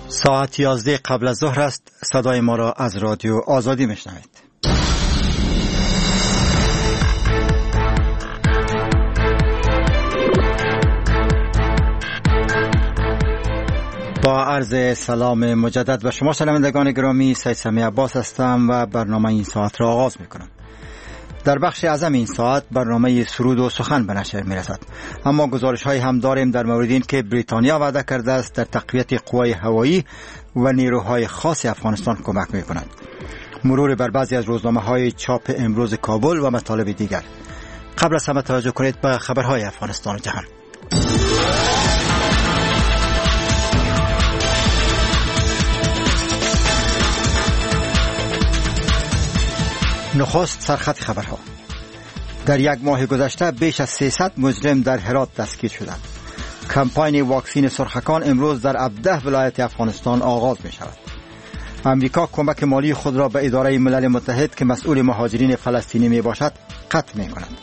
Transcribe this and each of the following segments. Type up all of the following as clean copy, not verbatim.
ساعت 11 قبل از ظهر است. صدای ما را از رادیو آزادی میشنوید. با عرض سلام مجدد و شما شنوندگان گرامی، سید سمیع عباس هستم و برنامه این ساعت را آغاز میکنم. در بخش اعظم این ساعت برنامه سرود و سخن به نشر میرسد، اما گزارش های هم داریم در مورد این که بریتانیا وعده کرده است در تقویت قوای هوایی و نیروهای خاص افغانستان کمک میکند. مرور بر بعضی از روزنامه های چاپ امروز کابل و مطالب دیگر. قبل از همه توجه کنید به خبرهای افغانستان و جهان. نخست سرخط خبرها. در یک ماه گذشته بیش از 300 مجرم در هرات دستگیر شدند. کمپاین واکسین سرخکان امروز در 17 ولایت افغانستان آغاز می شود. امریکا کمک مالی خود را به اداره ملل متحد که مسئول مهاجرین فلسطینی می باشد قطع می کند.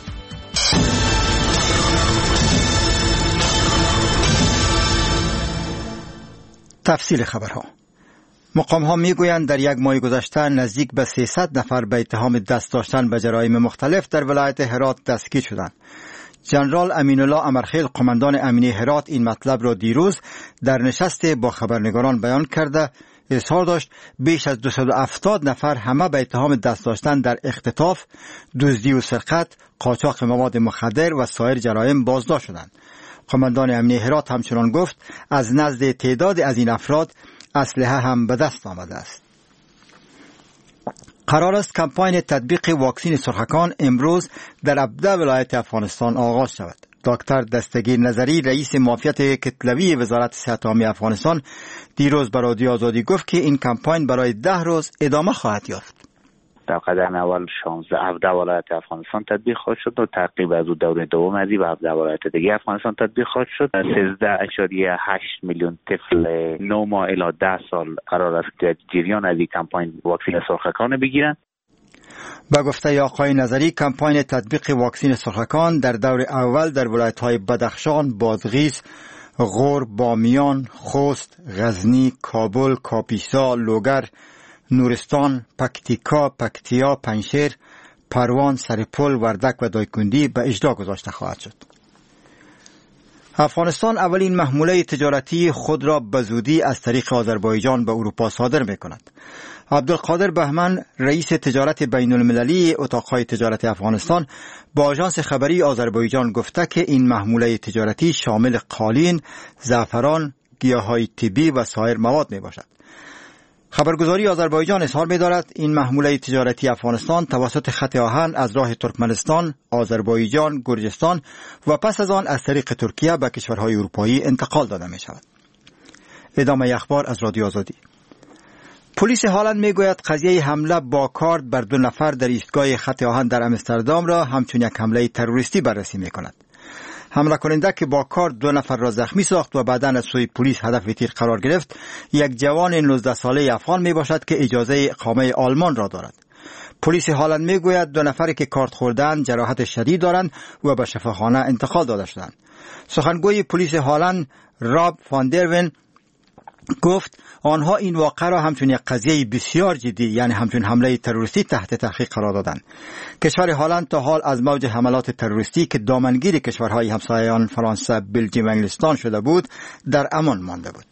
تفصیل خبرها. مقام‌ها میگویند در یک ماه گذشته نزدیک به 300 نفر به اتهام دست داشتن به جرایم مختلف در ولایت هرات دستگیر شدند. جنرال امین الله امرخیل، قماندان امنیه هرات، این مطلب را دیروز در نشست با خبرنگاران بیان کرده اظهار داشت بیش از 270 نفر همه به اتهام دست داشتن در اختطاف، دزدی و سرقت، قاچاق مواد مخدر و سایر جرایم بازداشت شدند. قماندان امنیه هرات همچنان گفت از نزد تعداد از این افراد اسلحه هم به دست آمده است. قرار است کمپاین تطبیق واکسین سرخکان امروز در 17 ولایت افغانستان آغاز شود. دکتر دستگیر نظری، رئیس معافیت کتلوی وزارت صحت عامه افغانستان، دیروز به رادیو آزادی گفت که این کمپاین برای 10 روز ادامه خواهد یافت. در قدم اول 17 ولایت افغانستان تطبیق خواهد شد و تعقیب از دوره دوم از به 17 ولایت دیگه افغانستان تطبیق خواهد شد. 13.8 میلیون طفل 9 ماه الی 10 سال قرار است که جریان از این کمپاین واکسین سرخکان بگیرند. با گفته آقای نظری، کمپاین تطبیق واکسین سرخکان در دور اول در ولایت‌های بدخشان، بادغیس، غور، بامیان، خوست، غزنی، کابل، کاپیسا، لوگر، نورستان، پکتیکا، پکتیا، پنشیر، پروان، سرپل، وردک و دایکندی به اجرا گذاشته خواهد شد. افغانستان اولین محموله تجارتی خود را به زودی از طریق آذربایجان به اروپا صادر می‌کند. عبدالقادر بهمن، رئیس تجارت بین المللی اتاق‌های تجارت افغانستان، با آژانس خبری آذربایجان گفته که این محموله تجارتی شامل قالین، زعفران، گیاهای طبی و سایر مواد میباشد. خبرگزاری آذربایجان اظهار می‌دارد این محموله تجارتی افغانستان توسط خط آهن از راه ترکمنستان، آذربایجان، گرجستان و پس از آن از طریق ترکیه به کشورهای اروپایی انتقال داده می‌شود. ادامه اخبار از رادیو آزادی. پلیس هالند میگوید قضیه حمله با کارد بر 2 نفر در ایستگاه خط آهن در آمستردام را همچون یک حمله تروریستی بررسی می‌کند. حمله کننده که با کارد 2 نفر را زخمی ساخت و بعداً از سوی پلیس هدف تیر قرار گرفت، یک جوان 19 ساله افغان می باشد که اجازه اقامه آلمان را دارد. پلیس هالند می گوید 2 نفری که کارد خوردند جراحت شدید دارند و به شفاخانه انتقال داده شدند. سخنگوی پلیس هالند راب فاندرون گفت آنها این واقعه را همچون یک قضیه بسیار جدی، یعنی همچون حمله تروریستی تحت تحقیق قرار دادند. کشور هالند تا حال از موج حملات تروریستی که دامنگیر کشورهای همسایه‌آن فرانسه، بلژیم و انگلستان شده بود در امان مانده بود.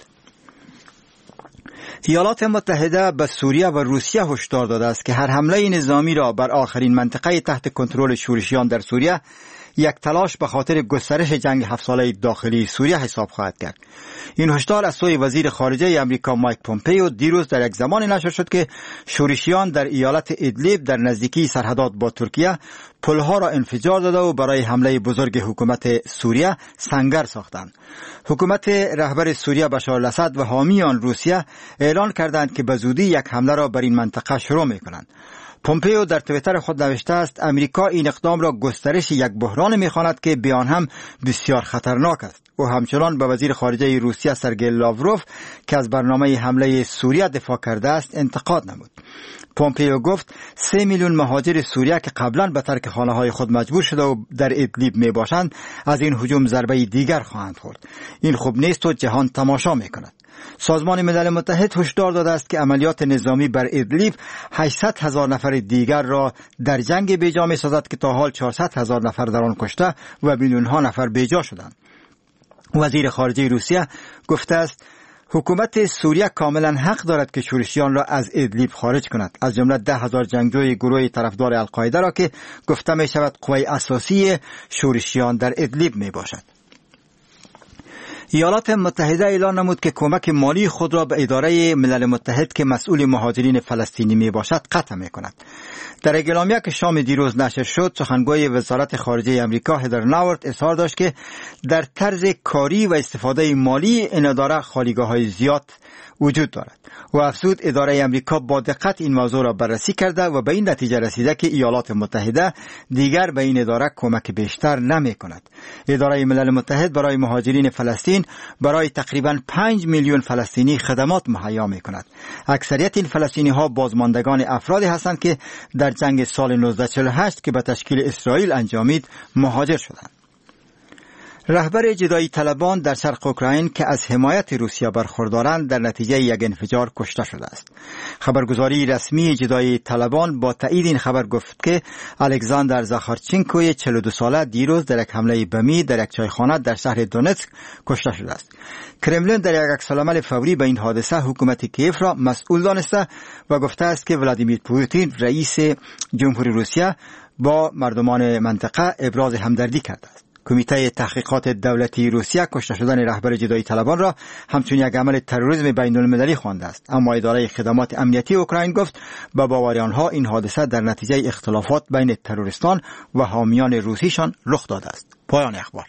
ایالات متحده به سوریه و روسیه هشدار داده است که هر حمله نظامی را بر آخرین منطقه تحت کنترل شورشیان در سوریه یک تلاش به خاطر گسترش جنگ 7 ساله داخلی سوریه حساب خواهد کرد. این هشدار از سوی وزیر خارجه امریکا مایک پومپئو دیروز در یک زمانی نشر شد که شورشیان در ایالت ادلیب در نزدیکی سرحدات با ترکیه پلها را انفجار داده و برای حمله بزرگ حکومت سوریه سنگر ساختند. حکومت رهبر سوریه بشار الاسد و حامیان روسیه اعلان کردند که به زودی یک حمله را بر این منطقه شروع می‌کنند. پومپئو در توییتر خود نوشته است امریکا این اقدام را گسترش یک بحران می‌خواند که به آن هم بسیار خطرناک است. او همچنان به وزیر خارجه روسیه سرگئی لاوروف که از برنامه حمله سوریه دفاع کرده است انتقاد نمود. پومپئو گفت 3 میلیون مهاجر سوریه که قبلا به ترک خانه‌های خود مجبور شده و در ادلیب میباشند از این هجوم ضربه دیگر خواهند خورد. این خوب نیست و جهان تماشا میکند. سازمان ملل متحد هشدار داده است که عملیات نظامی بر ادلیب 800,000 نفر دیگر را در جنگ بیجا می سازد که تا حال 400,000 نفر در آن کشته و میلیون‌ها نفر بیجا شدند. وزیر خارجه روسیه گفته است حکومت سوریه کاملا حق دارد که شورشیان را از ادلیب خارج کند، از جمله 10,000 جنگجوی گروه طرفدار القاعده را که گفته می شود قوه اساسی شورشیان در ادلیب می باشد. ایالات متحده اعلان نمود که کمک مالی خود را به اداره ملل متحد که مسئول مهاجرین فلسطینی می باشد قطع می کند. در اعلامیه که شام دیروز نشر شد، سخنگوی وزارت خارجه امریکا هدر ناورت اظهار داشت که در طرز کاری و استفاده مالی این اداره خالیگاه‌های زیاد وجود دارد و افزود اداره امریکا با دقت این موضوع را بررسی کرده و به این نتیجه رسیده که ایالات متحده دیگر به این اداره کمک بیشتر نمی کند. اداره ملل متحد برای مهاجرین فلسطین برای تقریباً 5 میلیون فلسطینی خدمات مهیا می کند. اکثریت این فلسطینی ها بازماندگان افرادی هستند که در جنگ سال 1948 که به تشکیل اسرائیل انجامید مهاجر شدند. رهبر جدایی طلبان در شرق اوکراین که از حمایت روسیه برخوردارند در نتیجه یک انفجار کشته شده است. خبرگزاری رسمی جدایی طلبان با تایید این خبر گفت که الکساندر زاخارچنکوی 42 ساله دیروز در یک حمله بمی در یک چایخانه در شهر دونتسک کشته شده است. کرملین در یک عکس‌العمل فوری به این حادثه حکومت کیف را مسئول دانسته و گفته است که ولادیمیر پوتین رئیس جمهوری روسیه با مردمان منطقه ابراز همدردی کرده است. کمیته تحقیقات دولتی روسیه کشته شدن رهبر جدایی طلبان را همچون یک عمل تروریسم بین المللی خوانده است، اما اداره خدمات امنیتی اوکراین گفت به باور آنها این حادثه در نتیجه اختلافات بین تروریستان و حامیان روسیشان رخ داده است. پایان اخبار.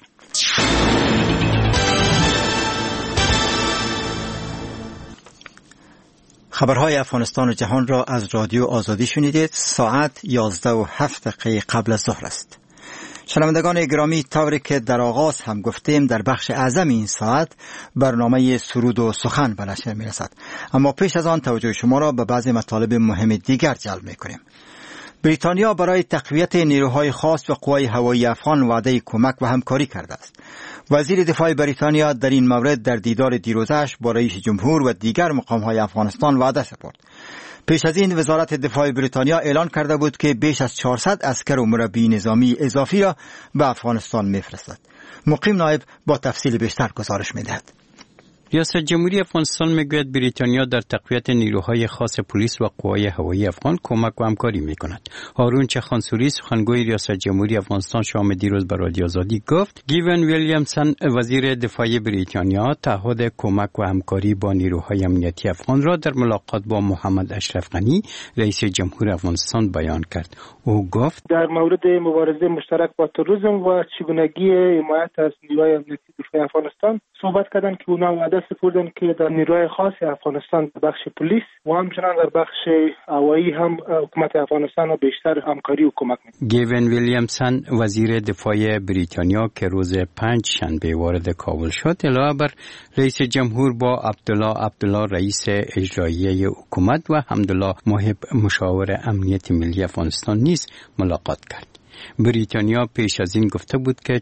خبرهای افغانستان و جهان را از رادیو آزادی شنیدید. ساعت 11:07 قبل از ظهر است. شنوندگان گرامی، طوری که در آغاز هم گفتیم در بخش اعظم این ساعت برنامه سرود و سخن به نشر می رسد، اما پیش از آن توجه شما را به بعضی مطالب مهم دیگر جلب می کنیم. بریتانیا برای تقویت نیروهای خاص و قوای هوایی افغان وعده کمک و همکاری کرده است. وزیر دفاع بریتانیا در این مورد در دیدار دیروزش با رئیس جمهور و دیگر مقام‌های افغانستان وعده سپرد. پیش از این وزارت دفاع بریتانیا اعلان کرده بود که بیش از 400 عسکر و مربی نظامی اضافی را به افغانستان می‌فرستد. مقیم نایب با تفصیل بیشتر گزارش می‌دهد. ریاست جمهوری افغانستان میگوید بریتانیا در تقویت نیروهای خاص پلیس و قوای هوایی افغان کمک و همکاری میکند. هارون چخانسوری سخنگوی ریاست جمهوری افغانستان شام دیروز به رادیو آزادی گفت گیون ویلیامسون وزیر دفاع بریتانیا تعهد کمک و همکاری با نیروهای امنیتی افغان را در ملاقات با محمد اشرف غنی رئیس جمهور افغانستان بیان کرد. او گفت در مورد مبارزه مشترک با تروریسم و چگونگی حمایت از نیروهای امنیتی دفاع افغانستان صحبت کردند که اونا وعده سپردن که در نیروهای خاص افغانستان در بخش پلیس و همچنان در بخش هوایی هم حکومت افغانستان را بیشتر همکاری و کمک می‌کند. گیون ویلیامسون وزیر دفاع بریتانیا که روز 5 شنبه وارد کابل شد علاوه بر رئیس جمهور با عبدالله رئیس اجرایی حکومت و حمدالله محب مشاور امنیت ملی افغانستان نیز ملاقات کرد. بریتانیا پیش از این گفته بود که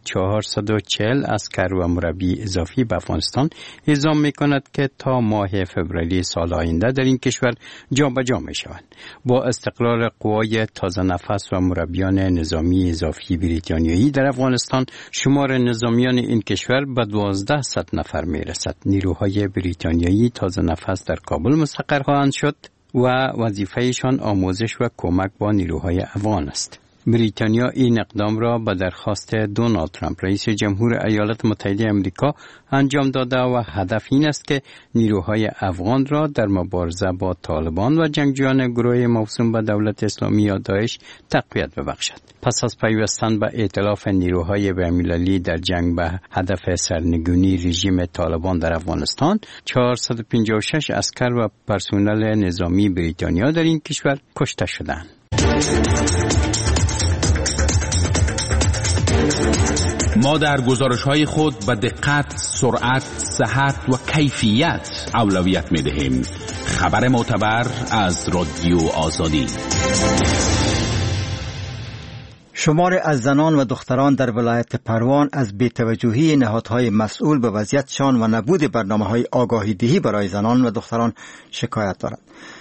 440 عسکر و مربی اضافی به افغانستان اعزام می‌کند که تا ماه فوریه سال آینده در این کشور جابجا می‌شوند. با استقرار قوای تازه نفس و مربیان نظامی اضافی بریتانیایی در افغانستان، شمار نظامیان این کشور به 1200 نفر می‌رسد. نیروهای بریتانیایی تازه نفس در کابل مستقر خواهند شد و وظیفه‌شان آموزش و کمک با نیروهای افغان است. بریتانیا این اقدام را به درخواست دونالد ترامپ رئیس جمهور ایالات متحده آمریکا انجام داده و هدف این است که نیروهای افغان را در مبارزه با طالبان و جنگجویان گروه موسوم به دولت اسلامی یا داعش تقویت ببخشد. پس از پیوستن به ائتلاف نیروهای بین‌المللی در جنگ به هدف سرنگونی رژیم طالبان در افغانستان، 456 عسکر و پرسنل نظامی بریتانیا در این کشور کشته شدند. ما در گزارش‌های خود به دقت، سرعت، صحت و کیفیت اولویت می‌دهیم. خبر معتبر از رادیو آزادی. شمار از زنان و دختران در ولایت پروان از بی‌توجهی نهادهای مسئول به وضعیتشان و نبود برنامه‌های آگاهی دهی برای زنان و دختران شکایت دارد.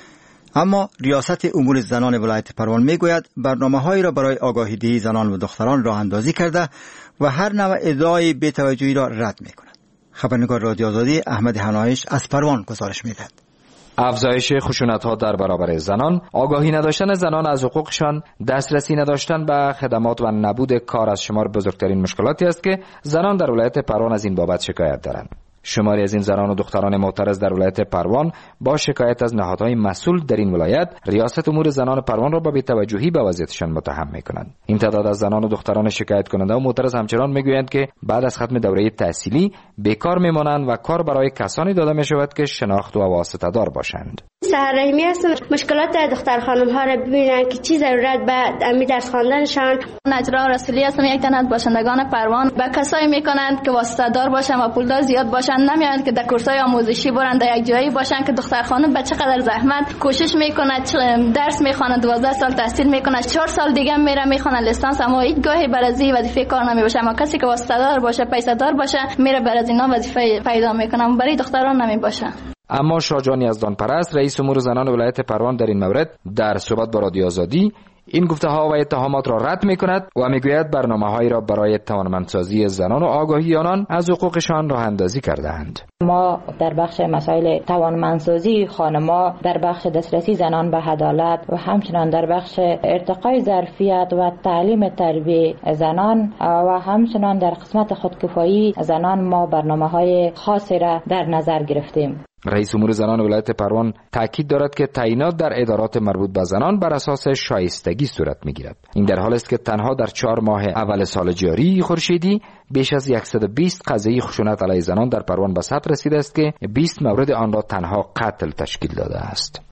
اما ریاست امور زنان ولایت پروان میگوید برنامه‌هایی را برای آگاهی دهی زنان و دختران راه اندازی کرده و هر نوع ادعای بی‌توجهی را رد می‌کند. خبرنگار رادیو آزادی احمد حنایش از پروان گزارش می‌دهد. افزایش خشونت‌ها در برابر زنان، آگاهی نداشتن زنان از حقوقشان، دسترسی نداشتن به خدمات و نبود کار از شمار بزرگترین مشکلاتی است که زنان در ولایت پروان از این بابت شکایت دارند. شماری از این زنان و دختران معترض در ولایت پروان با شکایت از نهادهای مسئول در این ولایت ریاست امور زنان پروان را به بی‌توجهی به وضعیتشان متهم می‌کنند. این تعداد از زنان و دختران شکایت کننده و معترض همچنان میگویند که بعد از ختم دوره تحصیلی بیکار میمانند و کار برای کسانی داده میشود که شناخت و واسطه دار باشند. سحر رحیمی هستم. مشکلات دختر خانم ها را ببینن که چی ضرورت به امی درس خواندنشان. نجرا رسولی هستم. یک تن از باشندگان پروان به کسایی میکنند که واسطه دار باشن و پولدار زیاد باشن، نمیاند که در کورسای آموزشی برن در یک جایی باشن که دختر خانم به چقدر زحمت کوشش میکنه، درس میخونه، 12 سال تحصیل میکنه، 4 سال دیگه میره میخونه لیسانس، اما هیچ گاهی برازی وظیفه کار نمیباشه. اما کسی که واسطه دار باشه، پیسه دار باشه، میره برازی اینا وظیفه پیدا میکنه، برای دختران نمیباشه. اما شاهجان یزدان پرست رئیس امور زنان ولایت پروان در این مورد در صحبت با رادیو آزادی این گفته ها و اتهامات را رد می کند و میگوید برنامه‌هایی را برای توانمندسازی زنان و آگاهی آنان از حقوقشان راه اندازی کرده‌اند. ما در بخش مسائل توانمندسازی خانم‌ها، در بخش دسترسی زنان به عدالت و همچنان در بخش ارتقای ظرفیت و تعلیم تربیت زنان و همچنان در قسمت خودکفایی زنان ما برنامه‌های خاصی را در نظر گرفتیم. رئیس امور زنان ولایت پروان تاکید دارد که تعیینات در ادارات مربوط به زنان بر اساس شایستگی صورت میگیرد. این در حالی است که تنها در 4 ماه اول سال جاری خورشیدی بیش از 120 قضیه خشونت علیه زنان در پروان به ثبت رسیده است که 20 مورد آن را تنها قتل تشکیل داده است.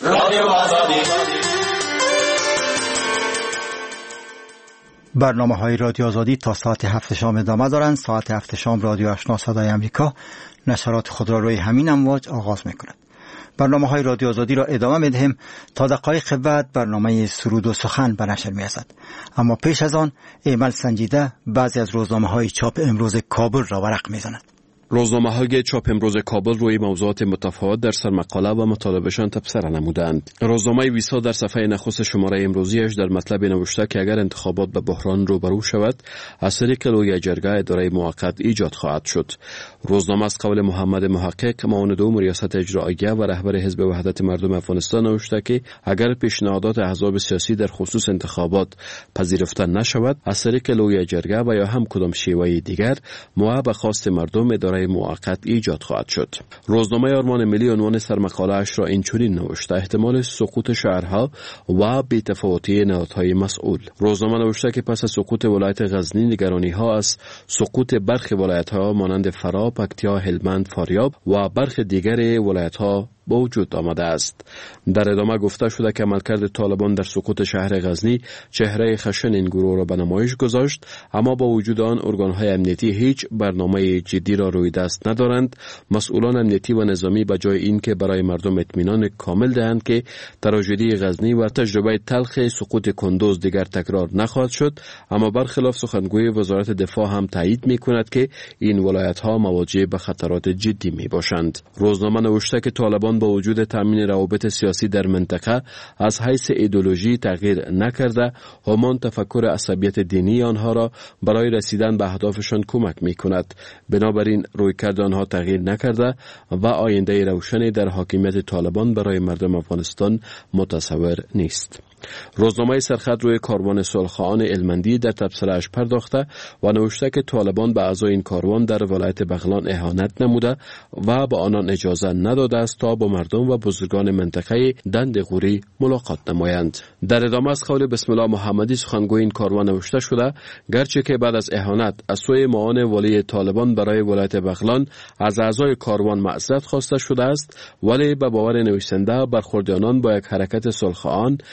برنامه‌های رادیو آزادی تا ساعت 7 شام ادامه دارند. ساعت 7 شام رادیو آشنا صدای امریکا نشرات خود را روی همین امواج آغاز می‌کند. برنامه‌های رادیو آزادی را ادامه می‌دهیم تا دقایق بعد برنامه سرود و سخن به نشر می‌رسد. اما پیش از آن ایمل سنجیده بعضی از روزنامه‌های چاپ امروز کابل را ورق می‌زند. روزنامه‌های چاپ امروز کابل روی موضوعات متفاوت در سرمقاله و مطالبشان تبصره نمودند. روزنامه ویسا در صفحه نخست شماره امروزیش در مطلب نوشته که اگر انتخابات به بحران روبرو شود، از طریق لوی جرگه اداره موقت ایجاد خواهد شد. روزنامه از قول محمد محقق، معاون دوم ریاست اجراییه و رهبر حزب وحدت مردم افغانستان نوشته که اگر پیشنهادات احزاب سیاسی در خصوص انتخابات پذیرفته نشود، از طریق لوی جرگه و یا هم کدام شیوه دیگر به خواست مردم اداره موقت ایجاد خواهد شد. روزنامه آرمان ملی عنوان سرمقاله اش را اینچنین نوشته: احتمال سقوط شهرها و بی‌تفاوتی نهادهای مسئول. روزنامه نوشته که پس از سقوط ولایت غزنی نگرانی ها از سقوط برخی ولایت ها مانند فرا، پکتیا، هلمند، فاریاب و برخی دیگر ولایت ها با وجود آمده است. در ادامه گفته شده که عملکرد طالبان در سقوط شهر غزنی چهره خشن این گروه را به نمایش گذاشت، اما با وجود آن ارگان‌های امنیتی هیچ برنامه جدی را روی دست ندارند. مسئولان امنیتی و نظامی به جای اینکه برای مردم اطمینان کامل دهند که تراژدی غزنی و تجربه تلخ سقوط کندوز دیگر تکرار نخواهد شد، اما برخلاف سخنگوی وزارت دفاع هم تایید می‌کند که این ولایت‌ها مواجه به خطرات جدی می‌باشند. روزنامه نوشته که طالبان با وجود تامین روابط سیاسی در منطقه از حیث ایدئولوژی تغییر نکرده، همان تفکر عصبیت دینی آنها را برای رسیدن به اهدافشان کمک می‌کند. بنابراین رویکرد آنها تغییر نکرده و آینده روشنی در حاکمیت طالبان برای مردم افغانستان متصور نیست. روزنامه سرخط روی کاروان صلح‌خواهان المندی در تبصره‌اش پرداخته و نوشته که طالبان به اعضای این کاروان در ولایت بغلان اهانت نموده و به آنان اجازه نداده است تا با مردم و بزرگان منطقه دند غوری ملاقات نمایند. در ادامه از قول بسم الله محمدی سخنگوی این کاروان نوشته شده گرچه که بعد از اهانت از سوی معاون ولی طالبان برای ولایت بغلان از اعضای کاروان معذرت خواسته شده است، ولی به باور نویسنده برخورد آنان با یک حرکت صلح‌خواهان که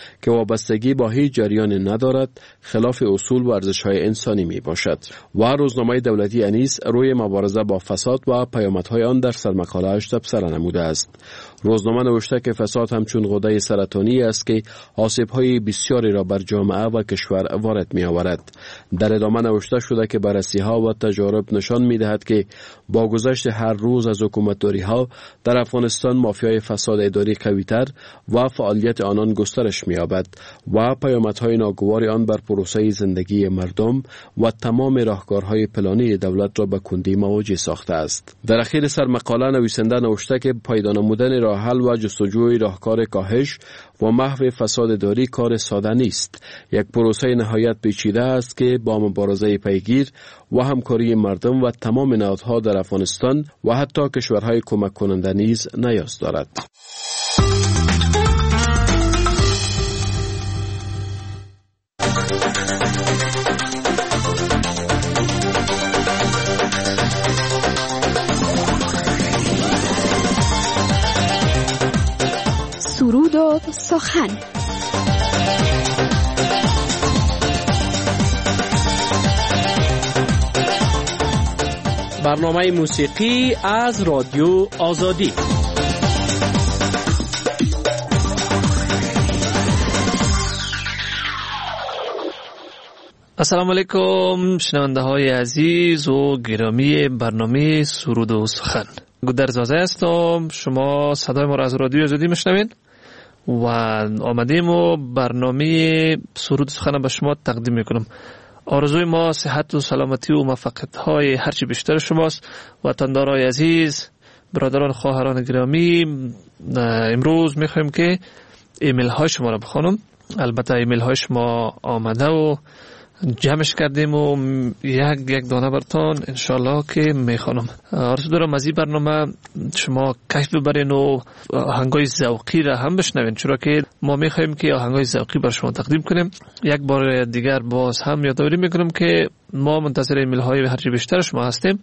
وابستگی با هیچ جریان ندارد، خلاف اصول و ارزش‌های انسانی می باشد. و روزنامه دولتی انیس روی مبارزه با فساد و پیامدهای آن در سرمقاله‌اش تبصره نموده است. روزنامه نوشته که فساد همچون غده سرطانی است که آسیب‌های بسیاری را بر جامعه و کشور وارد می‌آورد. در ادامه نوشته شده که بررسی‌ها و تجارب نشان می‌دهد که با گذشت هر روز از حکومت‌داری‌ها در افغانستان مافیای فساد اداری قوی‌تر و فعالیت آنان گسترش می‌یابد و پیامدهای ناگوار آن بر پروسه زندگی مردم و تمام راهکارهای پلانی دولت را به کندی مواجه ساخته است. در اخیر سرمقاله نویسنده نوشته که پیدا نمودن راه حل و جستجوی راهکار کاهش و محو فساد اداری کار ساده نیست. یک پروسه نهایت پیچیده است که با مبارزه پیگیر و همکاری مردم و تمام نهادها در افغانستان و حتی کشورهای کمک کننده نیز نیاز دارد. سرود و سخن. برنامه موسیقی از رادیو آزادی. السلام علیکم شنونده های عزیز و گرامی برنامه سرود و سخن. گودرزاده هستم. شما صدای ما را از رادیو آزادی میشنوین و آمدیم و برنامه سرود و سخن به شما تقدیم میکنم. آرزوی ما صحت و سلامتی و موفقیت های هرچی بیشتر شماست. وطندارای عزیز، برادران خواهران گرامی، امروز میخوایم که ایمیل های شما را بخونم. البته ایمیل های شما آمده و جمعش کردیم و یک دانه برتان انشالله که میخوانم. آرزو دارم از این برنامه شما کیف ببرین و آهنگای ذوقی را هم بشنوین، چرا که ما میخوایم که آهنگای ذوقی بر شما تقدیم کنیم. یک بار دیگر باز هم یادآوری میکنم که ما منتظر ایمیل های هرچی بیشتر شما هستیم.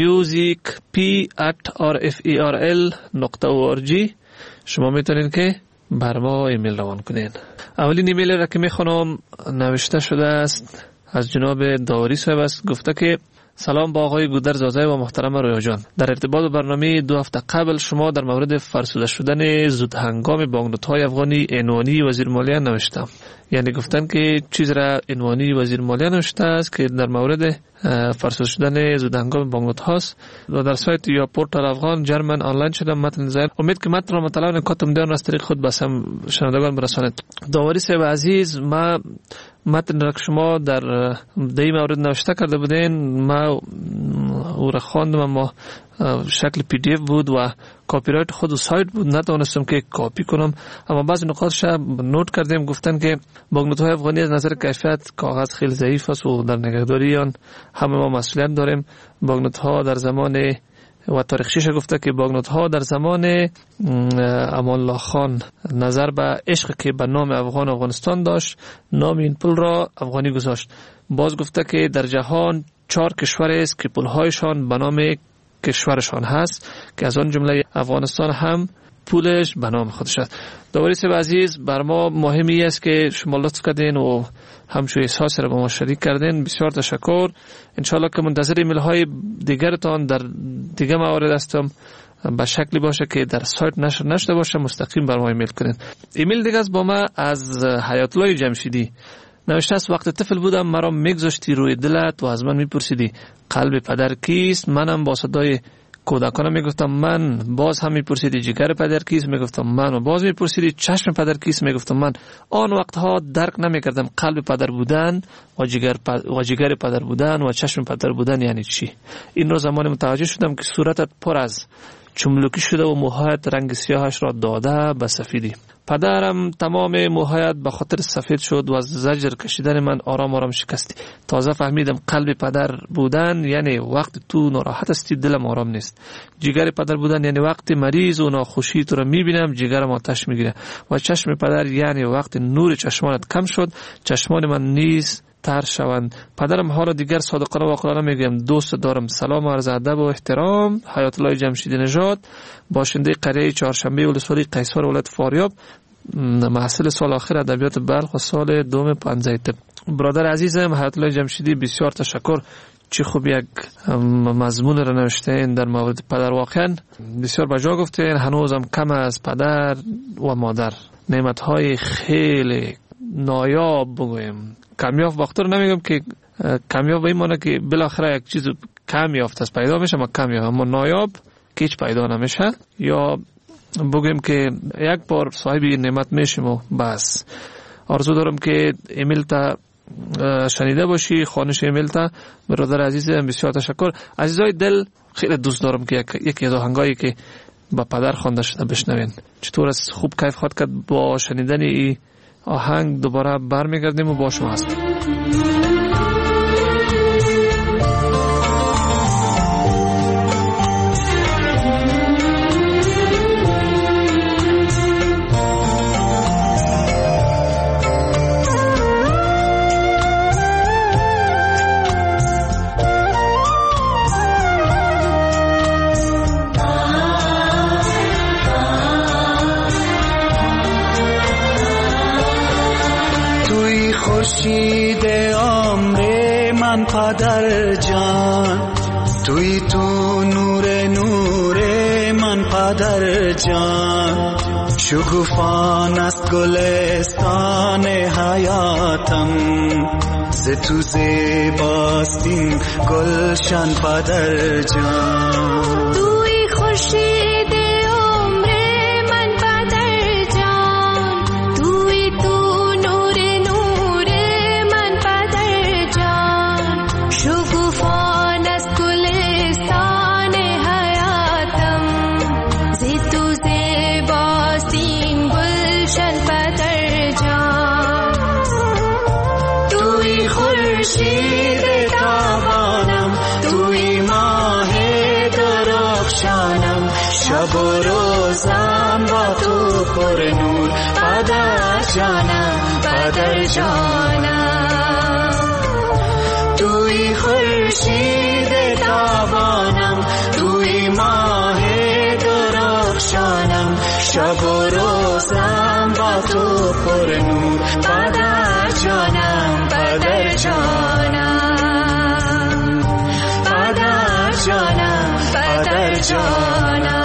musicp@rferl.org شما میتونین که بر ما ایمیل روان کنین. اولین ایمیل را که میخوانم نوشته شده است از جناب داوری صاحب است. گفته که سلام با آقای گودرزاده و محترم رویا جان. در ارتباط با برنامه 2 هفته قبل شما در مورد فرسوده شدن زود هنگام بانکنوت‌های افغانی عنوانی وزیر مالیه نوشتم. یعنی گفتن که چیز را عنوانی وزیر مالیه نوشته است که در مورد فرسوده شدن زود هنگام بانکنوت هاست و در سایت یا پورتال افغان جرمن آنلاین شدم متن زیر. امید که متن را مطالعه نکاتم دیان از طریق خود بسم شنوندگان برساند. داوری صاحب عزیز، ما متن را که شما در این مورد نوشته کرده بودین ما او را خواندم، اما شکل پی دی اف بود و کاپی رایت خود سایت بود، نتوانستم که کاپی کنم. اما بعضی نکاتش نوت کردیم. گفتن که بانکنوت‌های افغانی از نظر کیفیت کاغذ خیلی ضعیف است و در نگهداری آن همه ما مسئولیت داریم. بانکنوت‌ها در زمان و تاریخ 6 گفته که بانکنوت‌ها در زمان امان الله خان نظر به عشق که به نام افغان افغانستان داشت نام این پول را افغانی گذاشت. باز گفته که در جهان 4 کشور است که پول‌هایشان به نام کشورشان هست که از آن جمله افغانستان هم پولش به نام خودش است. داوری صاحب عزیز، بر ما مهمی است که شما لطف کردین و همچو احساس را با ما شریک کردین. بسیار تشکر. انشالله که منتظر ایمیل های دیگرتان در دیگه موارد هستم به شکلی باشه که در سایت نشر نشده باشه، مستقیم بر ما ایمیل کنین. ایمیل دیگه از با ما از حیات الله جمشیدی نوشته است وقت طفل بودم مرا میگذاشتی روی دلت و از من میپرسیدی قلب پدر کیست؟ منم با صدای کودکانم میگفتم من. باز هم میپرسیدی جگر پدر کیست؟ میگفتم من. و باز میپرسیدی چشم پدر کیست؟ میگفتم من. آن وقتها درک نمیکردم قلب پدر بودن و جگر پدر بودن و چشم پدر بودن یعنی چی. این رو زمان متوجه شدم که صورتت پر از چملوکی شده و موهایت رنگ سیاهش را داده به سفیدی. پدرم تمام موهایت به خاطر سفید شد و از زجر کشیدن من آرام آرام شکستی. تازه فهمیدم قلب پدر بودن یعنی وقت تو ناراحت هستی دلم آرام نیست. جگر پدر بودن یعنی وقتی مریض و ناخوشی تو را میبینم جگرم آتش میگیره. و چشم پدر یعنی وقتی نور چشمانت کم شد چشمان من نیز تر شوند. پدرم حالا دیگر صادقانه و عاقلانه میگم دوست دارم. سلام عرض ادب و احترام. حیات الله جمشیدی نژاد، باشنده قریه چهارشنبه ولسوالی قیصر ولایت فاریاب. محصل سال آخر ادبیات بلخ و سال دوم پانزده طب. برادر عزیزم حیات الله جمشیدی، بسیار تشکر. چه خوب یک مضمون را نوشتین در مورد پدر. واقعا بسیار بجا گفتین. هنوزم کم از پدر و مادر نعمت‌های خیلی نایاب بگویم کمیاب. وقتی رو نمیگم که کمیاب به این معنی که بالاخره یک چیز کم یافت است پیدا میشه، ما کمیاب، اما نایاب که هیچ پیدا نمیشه. یا بگویم که یک بار صاحب این نعمت میشیم و بس. آرزو دارم که ایمیل تا شنیده باشی، خوانش ایمیل تا. برادر عزیزم بسیار تشکر. عزیزای دل، خیلی دوست دارم که یکی دو آهنگایی که با پدر خوانده شده بشنوین. چطور است؟ خوب کیف خواهد کرد با شنیدن این آهنگ. دوباره برمیگردیم و با شما هستیم. خورشید عمر من پدر جان، توی تو نور من پدر جان. شکوفان است گلستان حیاتم، ز تو زیباست این گلشن پدر جان. توی خورشید شب و روزم با تو پر نور پدر جانم، پدر جانم. توی خورشید تابانم، توی ماه درخشانم. شب و روزم با تو پر نور پدر جانم، پدر جانم، پدر جانم، پدر جانم.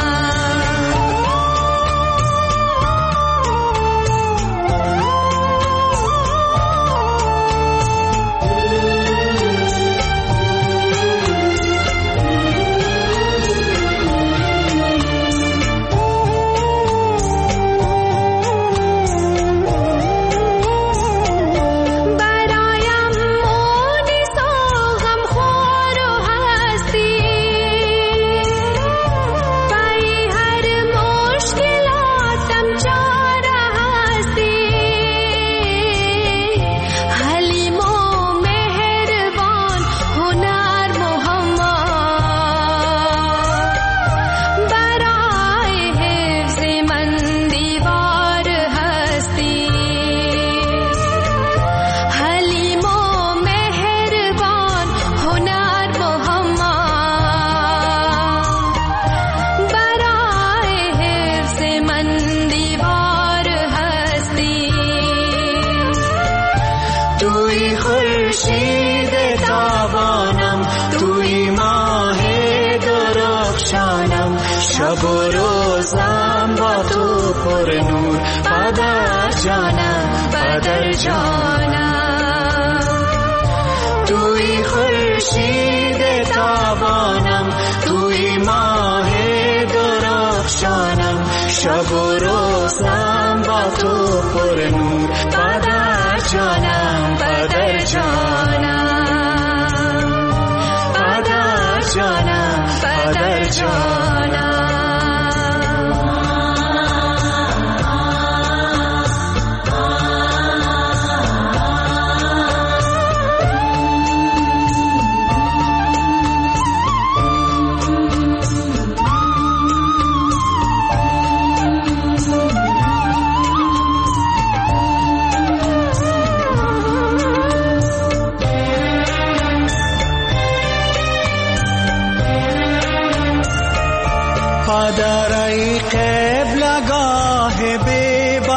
شب و روزم با تو پر نور پدر جانم، پدر جانم. توی خورشید تابانم، توی ماه درخشانم. شب و روزم با تو پر نور پدر جانم، پدر جانم، پدر جانم، پدر جانم. پدر ای قبلگاه بی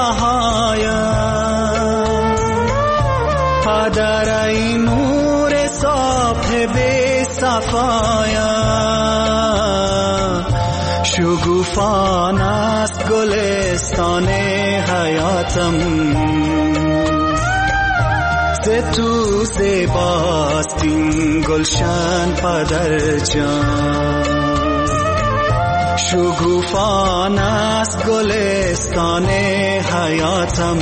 ای نور صاحب صفایان شگوفان است گلستان حیاتم ز تو زیباست این گلشن پدر جان شگوفان است گلستان حیاتم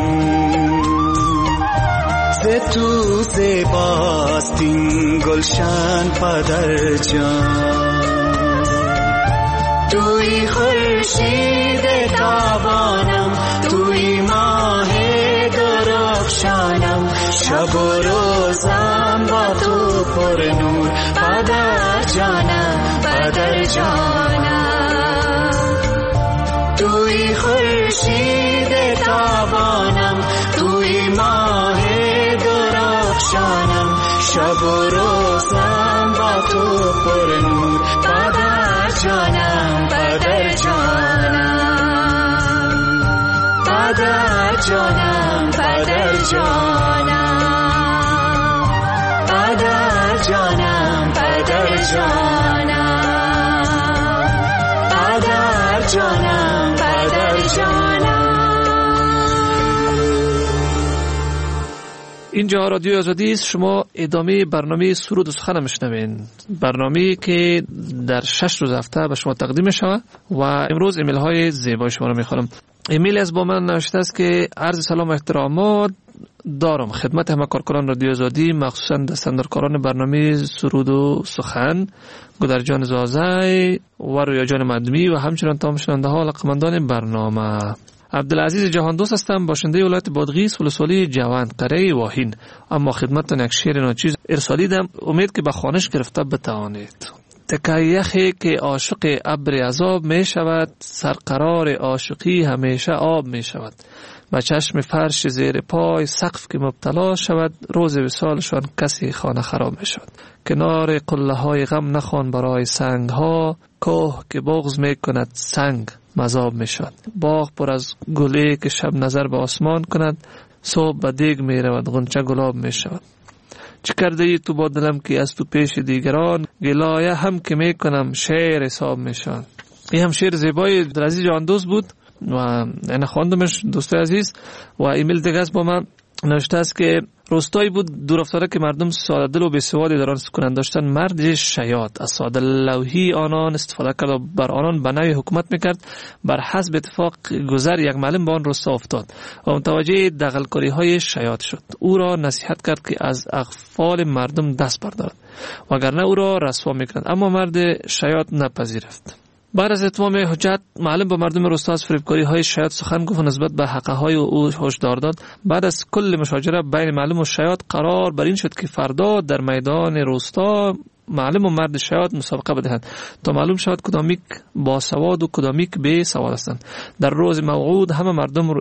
ز تو زیباست این گلشن پدر جان توی خورشید تابانم توی ماه درخشانم شب و روزم با تو پر نور پدر جانم پدر جانم توی خورشید تابانم توی ماه درخشانم شب و روزم با تو پر نور پدر جانم پدر جانم پدر جانم پدر جانم پدر جانم پدر جانم پدر جانم پدر جانم. اینجا رادیو آزادی است. شما ادامه برنامه سرود و سخن میشنوین، برنامه که در 6 روز هفته به شما تقدیم شود و امروز ایمیل های زیبای شما رو میخوام. ایمیل از با من نوشته است که عرض سلام و احترامات دارم خدمت همه کارکنان رادیو آزادی، مخصوصا دستاندرکاران برنامه سرود و سخن، گودرجان زازای و رویا جان مدمی و همچنان تمام شنونده ها و علاقه‌مندان برنامه. عبدالعزیز جهان دوست هستم، باشنده ولایت بادغیس ولسوالی جوند قره واهین. اما خدمتتان یک شعر ناچیز ارسالیدم، امید که به خوانش گرفته بتوانید. تکه یخی که عاشق ابر عذاب می شود، سرقرار عاشقی همیشه آب می شود. به چشم فرش زیر پای سقف که مبتلا شود، روز وصالشان کسی خانه خراب می شود. کنار قله های غم نخوان برای سنگ ها، کوه که بغض می کند سنگ مذاب می شود. باغ پر از گلی که شب نظر به آسمان کند، صبح به دیگ می رود غنچه گلاب می شود. چه کرده ای تو با دلم که از تو پیش دیگران، گلایه هم که می کنم شعر حساب می شود. این هم شعر زیبای عبدالعزیز جهان دوست بود و این خواندمش دوست عزیز. و ایمیل دیگه است با من نوشته است که روستایی بود دور افتاده که مردم ساده دل و بی‌سوادی در آن سکونت داشتند. مرد شیاط از ساده لوحی آنان استفاده کرد و بر آنان به نوعی حکومت میکرد. بر حسب اتفاق گذر یک معلم به آن روستا افتاد و متوجه دغل‌کاری های شیاط شد. او را نصیحت کرد که از اغفال مردم دست بردارد وگرنه او را رسوا میکند، اما مرد شیاط نپذیرفت. بعد از اتمام حجت معلم با مردم روستا از فریبکاری های شیاط سخن گفت و نسبت به حقه های او هشدار داد. بعد از کل مشاجره بین معلم و شیاط قرار بر این شد که فردا در میدان روستا معلم و مرد شیاط مسابقه بدهند تا معلوم شود کدامیک با سواد و کدامیک بی سواد هستند. در روز موعود همه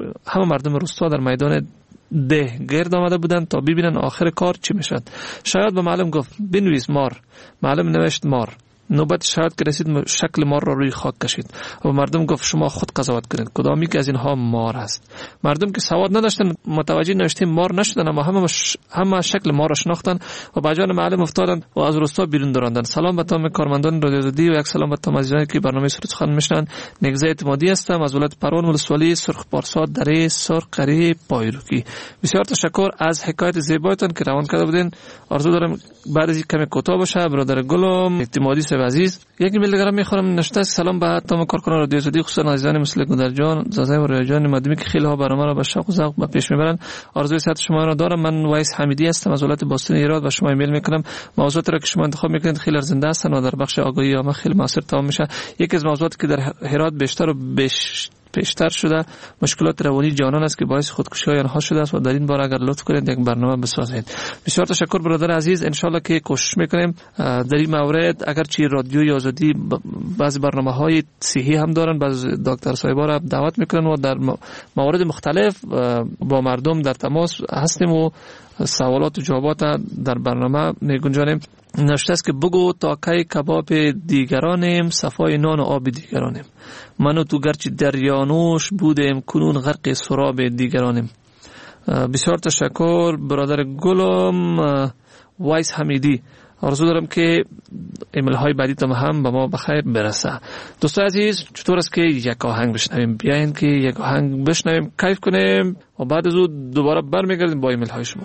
مردم روستا در میدان ده گرد آمده بودند تا ببینن آخر کار چی میشد. شیاط به معلم گفت بنویس مار. معلم نوشت مار. نوبت شاید که رسید شکل مار را روی خاک کشید و مردم گفت شما خود قضاوت کنید کدامی که از اینها مار است. مردم که سواد نداشتن متوجه نوشته مار نشدن، اما همه شکل مار را شناختن و به جان معلم افتادند و از روستا بیرون راندند. سلام به تمام کارمندان رادیو آزادی و یک سلام به تمام عزیزانی که برنامه سرود سخن میشنوند. نگزه اعتمادی هستم از ولایت پروان ولسوالی سرخ پارسا دره سرخ قره پایروکی. بسیار تشکر از حکایت زیبایتان که روان کرده بودین. آرزو دارم بعد از کمی کوتاه باشه. برادر گلم اعتمادی عزیز یک ایمیل دیگر میخوام نوشته سلام به تمام کارکنان رادیو آزادی، خصوصا عزیزان مثل گودرجان زازای و رویا جان مدمی که خیلی ها برنامه را به شوق و ذوق به پیش میبرن. آرزوی صحت شما را دارم. من وایس حمیدی هستم از ولایت باستان ایران و شما ایمیل میکنم. موضوعاتی را که شما انتخاب میکنید خیلی زنده هستن و در بخش آگاهی عامه خیلی موثر تمام میشه. یکی از موضوعاتی که در هرات بیشتر و پیشتر شده مشکلات روانی جوانان است که باعث خودکشی آنها شده است و در این باره اگر لطف کنید یک برنامه بسازید. بسیار تشکر برادر عزیز. ان شاء الله که کوشش میکنیم در این مورد. اگر چی رادیوی آزادی بعضی برنامه‌های صحی هم دارن، بعضی دکتر صاحبا را دعوت میکنن و در موارد مختلف با مردم در تماس هستیم و سوالات و جوابات در برنامه میگنجانیم. نوشته است که بگو تا کی کباب دیگرانیم، صفای نان و آب دیگرانیم. من و تو گرچه دریانوش بودیم کنون غرق سراب دیگرانیم. بسیار تشکر برادر گلم وایس حمیدی. آرزو دارم که ایمیل های بعدی تم هم به ما بخیر برسه. دوستان عزیز چطور است که یک آهنگ بشنویم؟ بیاین که یک آهنگ بشنویم، کیف کنیم و بعد از اون دوباره برمیگردیم با ایمیل های شما.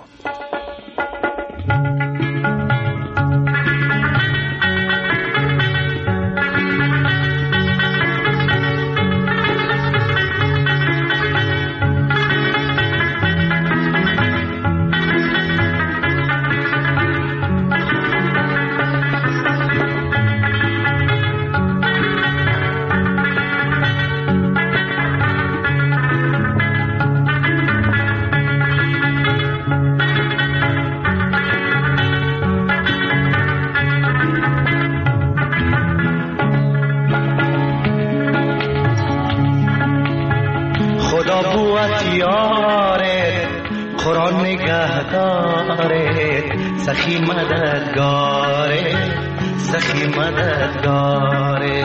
سخی مددگاره سخی مددگاره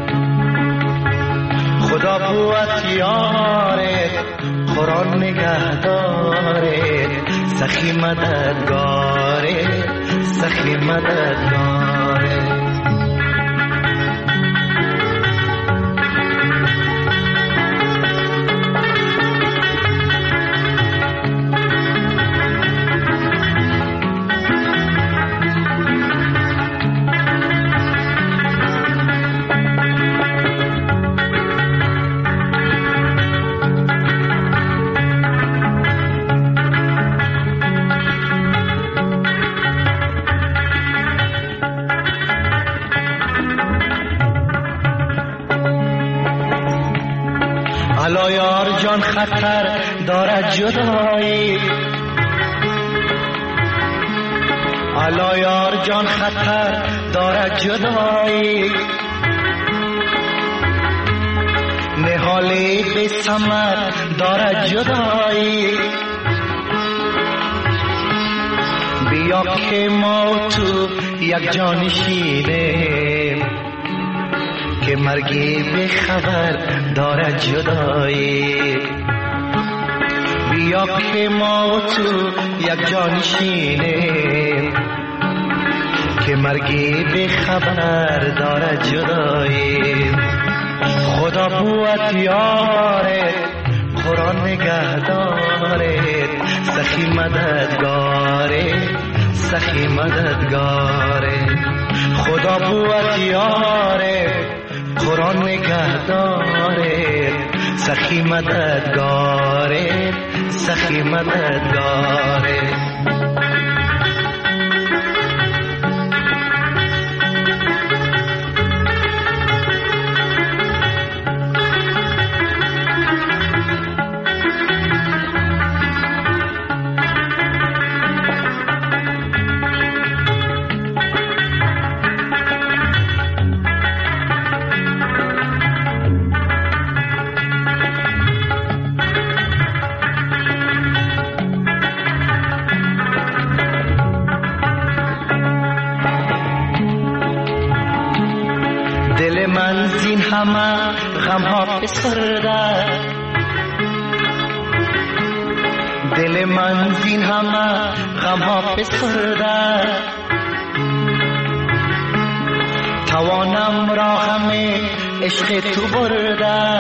خدا قوت یاره قرآن نگهداره سخی مددگاره سخی مددگاره الا یار جان خطر دارد جدایی الا یار جان خطر دارد جدایی نهالی به ثمر دارد جدایی بیا که ما تو یک جانشینیم که مرگی به خبر دارد جدایی بیا که ما تو یک جانشینیم که مرگی به خبر دارد جدایی خدا قوت یاره قرآن نگهداره سخی مددگاره سخی مددگاره خدا قوت یاره قرآن نگهداره سخی مددگاره سخی مددگاره دل من زین همه غم ها بسرده دل من زین همه غم ها بسرده توانم را همه عشق تو برده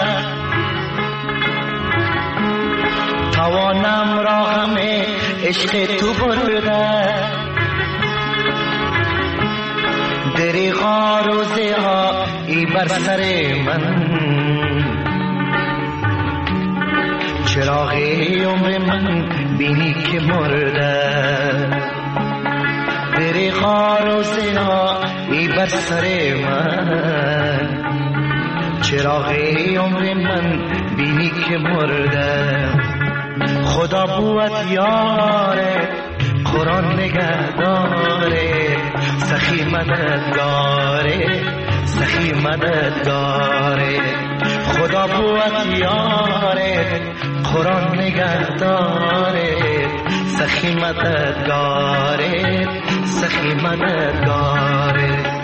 توانم را همه عشق تو برده دریغا روزه ها ای بر سر من چراغ عمر من بینی که مرده دریغا روزه ها ای بر سر من چراغ عمر من بینی که مرده خدا قوت یاره قرآن نگهداره سخی مددگاره سخی مددگاره خدا قوت یاره قرآن نگهداره سخی مددگاره سخی مددگاره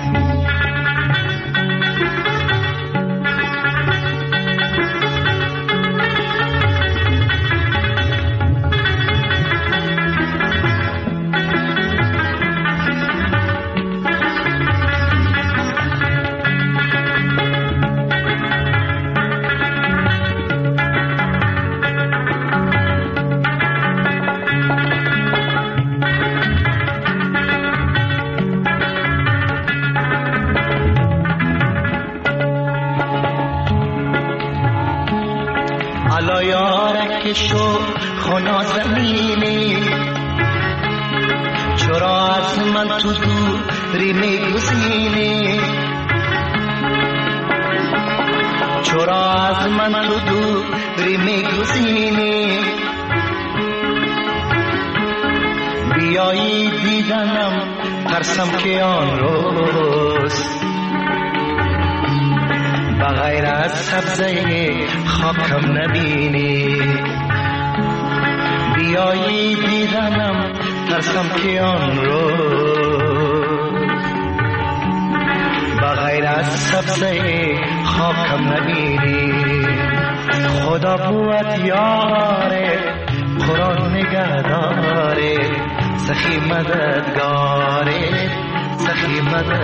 حالا یارک شو خنا زمینی چرا از من تو دوری میگزینی چرا از من تو دوری میگزینی بیایی دیدنم ترسم که آن روز بغیر از سبزه خاکم نبینی بیایی دیدنم ترسم که آن روز بغیر از سبزه خاکم نبینی خدا بود یاره قرآن نگهداره سخی مددگاره سخی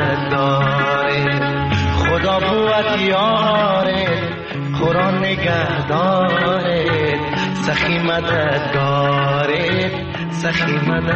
مددگاره خدا بود یاره قرآن نگهداره سخی مددگاره سخی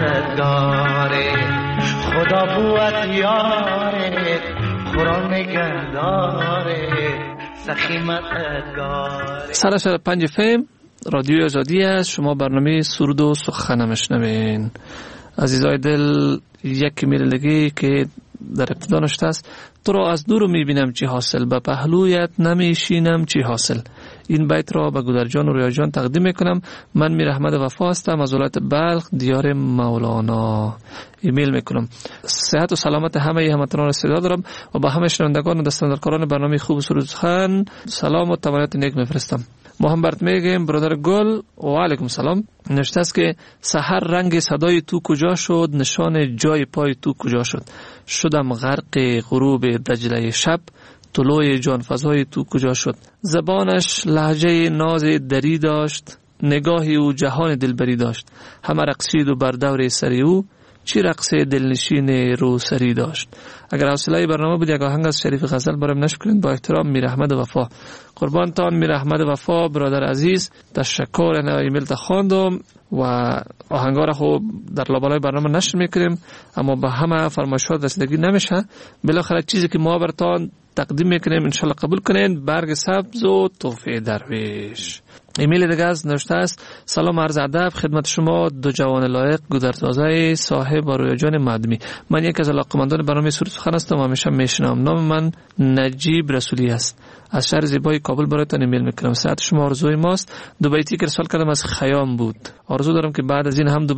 مددگاره خدا بود یاره قرآن نگهداره سخی مددگاره. 105 FM رادیو آزادی است. شما برنامه سرود و سخن میشنوین. عزیزای دل، یک میلگی که در ابتدا نشته است: تو را از دور میبینم چی حاصل، به پهلویت نمیشینم چی حاصل. این بیت را به گودرجان و ریاجان تقدیم میکنم. من میر احمد وفا هستم از ولایت بلخ دیار مولانا. ایمیل میکنم. صحت و سلامت همه هموطنان را صدا دارم و به همه شنوندگان و دستاندرکاران برنامه خوب سرود سخن سلام و تمنیات نیک میفرستم. ما هم برات میگیم برادر گل و علیکم سلام. نوشته است که سحر رنگ صدای تو کجا شد، نشان جای پای تو کجا شد. شدم غرق غروب دجله شب، طلوع جانفزای تو کجا شد. زبانش لهجه ناز دری داشت، نگاهی او جهان دلبری داشت. همه رقصید و بر دور سری او، چی رقص دلنشین رو سری داشت. اگر حوصله برنامه بود یک آهنگ از شریف غزل برام نشر کنید. با احترام میر احمد وفا. قربانتان میر احمد وفا برادر عزیز. تشکر. انا ایمیل تا خواندم و آهنگا را خوب در لابلای برنامه نشر میکنیم، اما به همه فرمایشات رسیدگی نمیشه. بالاخره چیزی که ما براتون تقدیم میکنیم انشالله قبول کنین. برگ سبز و تحفه درویش. ایمیل دیگه از نوشته است: سلام عرض ادب خدمت شما دو جوان لایق گودرتازه صاحب و رویاجان مدمی. من یک از علاقه‌مندان برنامه سرود سخن هستم و همیشه میشنوم. نام من نجیب رسولی است. از شهر زیبای کابل برایتان ایمیل میکنم. صحت شما آرزوی ماست. دو بیتی که ارسال کردم از خیام بود. آرزو دارم که بعد از این هم دو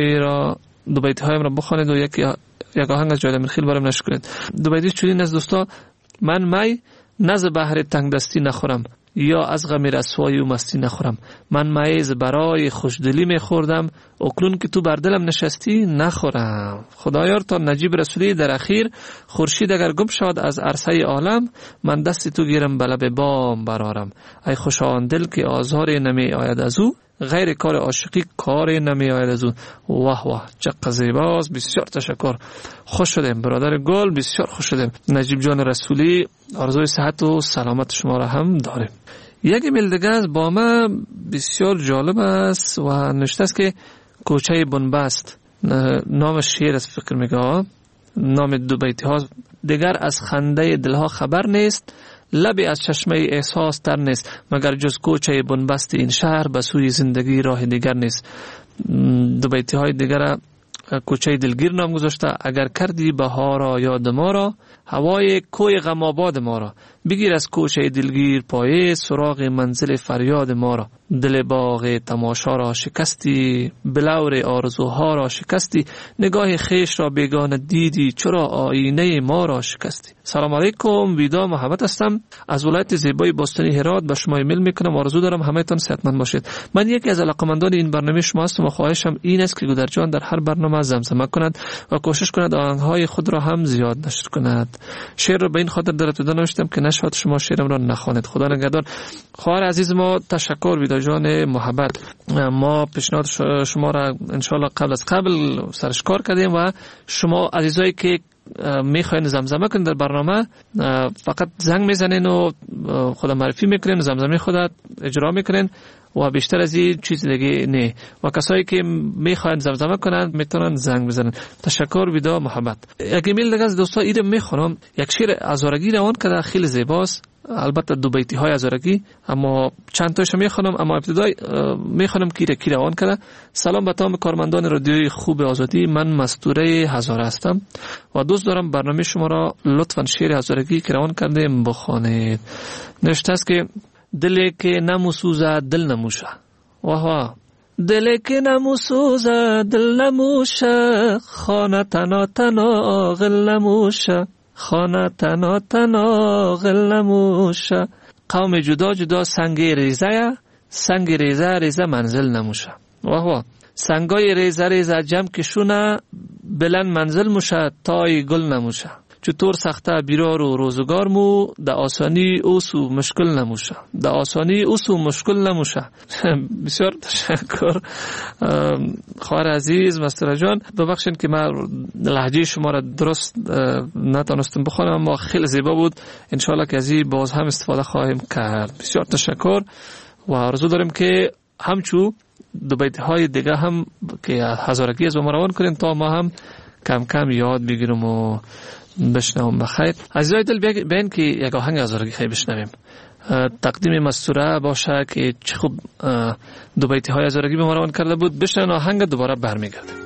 بیت‌هایم را بخوانید و یک آهنگ از جاید امیر برام نشر کنید. دو بیتی چنین از دوستا: من می نز بحر تنگ دستی نخورم، یا از غم رسوایی و مستی نخورم. من میز برای خوشدلی میخوردم، اکنون که تو بر دلم نشستی نخورم. خدایار تا نجیب رسولی در اخیر: خورشید اگر گم شود از عرصه عالم، من دست تو گیرم به لب بام برارم. ای خوشا آن دل که آزار نمی آید از او، غیر کار عاشقی کار نمی آید از او. واه واه چقدر زیباست. بسیار تشکر. خوش شدیم برادر گل، بسیار خوش شدیم. نجیب جان رسولی آرزوی صحت و سلامت شما را هم داریم. یک ایمیل دیگه از با ما بسیار جالب است و نوشته است که کوچه بنبست. نام شعر است فکر میگه. نام دو بیتی ها: دیگر از خنده دلها خبر نیست، لبی از چشمه احساس تر نیست، مگر جز کوچه بنبست این شهر به سوی زندگی راه دیگر نیست. دو بیتی های دیگر کوچه دلگیر نام گذاشته: اگر کردی بهارا یاد ما را، هوای کوی غم آباد ما را، بگیر از کوچه دلگیر پایه، سراغ منزل فریاد ما را. دل باغ تماشا را شکستی، بلور آرزوها را شکستی، نگاه خیش را بیگانه دیدی، چرا آینه ما را شکستی. سلام علیکم، ویدا محمد هستم از ولایت زیبای باستانی هرات. به شما ایمیل میکنم. آرزو دارم همه تان صحتمند باشید. من یکی از علاقه‌مندان این برنامه شما هستم و خواهشم این است که گودرجان در هر برنامه زمزمه کند و کوشش کند آهنگ‌های خود را هم زیاد نشر کند. شعر را به این خاطر در ابتدا نوشتم که نشود شما شعرم را نخوانید. خدا نگهدار. خواهر عزیز ما تشکر. ویدا جان محبت، ما پیشنهاد شما را انشالله قبل از قبل سرش کار کردیم و شما عزیزایی که میخواین زمزمه کنید در برنامه فقط زنگ میزنین و خدا معرفی میکنین، زمزمه خودت اجرا میکنین و بیشتر از این چیز دیگه نه. و کسایی که میخواین زمزمه کنند میتونن زنگ بزنن. تشکر. ویدا محبت. یک ایمیل دیگه از دوستا ایرم میخونم. یک شعر ازارگی روان کرده خیلی زیباست. البته دو بیتی های هزارگی، اما چند تاشو میخونم. اما ابتدای میخونم کی روان کرده. سلام به تمام کارمندان رادیوی خوب آزادی، من مستوره هزاره هستم و دوست دارم برنامه شما را لطفاً شعر هزارگی که روان کردیم بخوانید. نوشته است که دلی که نموسوزه دل نموشه. واه دلی که نموسوزه دل نموشه، خانه تنا تنا غل نموشه، خانه تنا تنا غل نموشه. قوم جدا جدا سنگ ریزه، سنگ ریزه ریزه منزل نموشه. واه سنگای ریزه ریزه جمع کشونه، بلند منزل موشه تای گل نموشه. چطور سخته بیرار و روزگار مو، ده آسانی اوسو مشکل نموشه، ده آسانی اوسو مشکل نموشه. بسیار تشکر خواهر عزیز مستر جان. ببخشید که من لهجه شما را درست نتونستم بخونم، اما خیلی زیبا بود. انشالله که از این باز هم استفاده خواهیم کرد. بسیار تشکر و آرزو داریم که همچو دو بیت های دیگه هم که هزارگی از ما روان کنیم تا ما هم کم کم یاد بگیرم و بشنوم. بخیر عزیزای دل، بیاین که یک آهنگ هزارگی خیلی بشنویم. تقدیم مستوره باشه که چه خوب دو بیتی های هزارگی به ما روان کرده بود. بشنویم آهنگ، دوباره برمیگردیم.